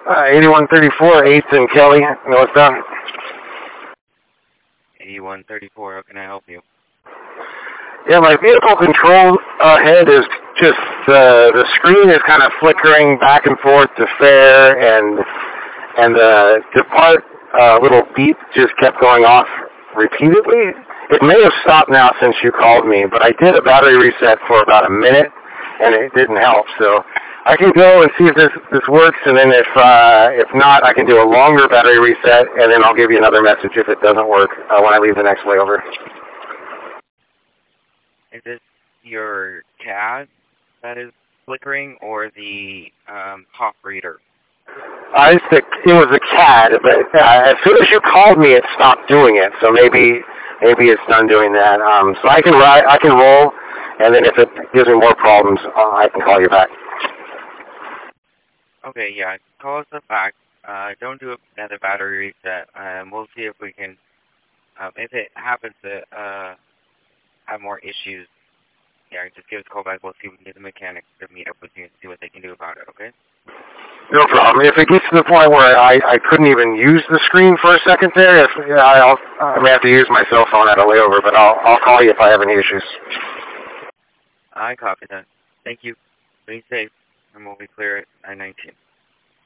8134, 8th and Kelly, northbound. 8134, how can I help you? Yeah, my vehicle control head is just, the screen is kind of flickering back and forth to fare, and the depart little beep just kept going off repeatedly. It may have stopped now since you called me, but I did a battery reset for about a minute, and it didn't help. So I can go and see if this works, and then if not, I can do a longer battery reset, and then I'll give you another message if it doesn't work when I leave the next layover. Is this your CAD that is flickering, or the pop reader? It was a CAD, but as soon as you called me, it stopped doing it. So maybe it's done doing that. So I can roll, and then if it gives me more problems, I can call you back. Okay, yeah, call us back. Don't do another battery reset. We'll see if we can, if it happens to have more issues, yeah, just give us a call back. We'll see if we can get the mechanics to meet up with you and see what they can do about it, okay? No problem. If it gets to the point where I couldn't even use the screen for a second there, I may have to use my cell phone at a layover, but I'll call you if I have any issues. I copy that. Thank you. Be safe, and we'll be clear at I-19.